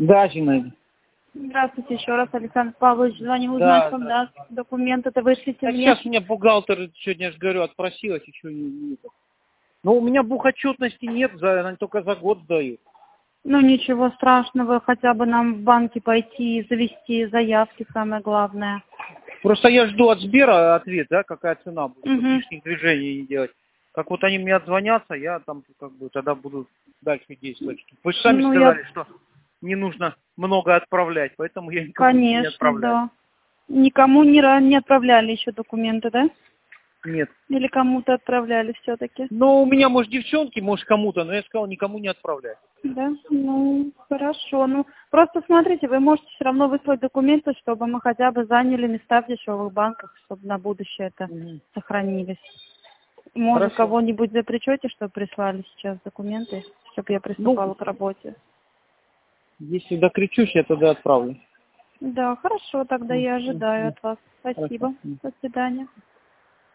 Да, Зинаида. Здравствуйте еще раз, Александр Павлович. Звоню Да, узнать, вам даст документы-то вышлите Так мне. сейчас меня бухгалтер, сегодня я же говорю, отпросилась, еще не это. Но у меня бухотчетности нет, она только за год дают. Ну, ничего страшного, хотя бы нам в банке пойти и завести заявки, самое главное. Просто я жду от Сбера ответ, да, какая цена будет, чтобы Угу. лишних движений не делать. Как вот они мне отзвонятся, я там как бы тогда буду дальше действовать. Вы же сами Ну, сказали, что не нужно много отправлять, поэтому я никому не конечно, отправляю. да. Никому не отправляли еще документы, да? Нет. Или кому-то отправляли все-таки? Ну, у меня, может, девчонки, может, кому-то, но я сказал, никому не отправлять. Да, ну, хорошо. Ну, просто смотрите, вы можете все равно выслать документы, чтобы мы хотя бы заняли места в дешевых банках, чтобы на будущее это сохранились. Может, Хорошо. кого-нибудь запрещете, чтобы прислали сейчас документы, чтобы я приступала к работе? Если докричусь, я тогда отправлю. Да, хорошо, тогда я ожидаю от вас. Спасибо. Хорошо. До свидания.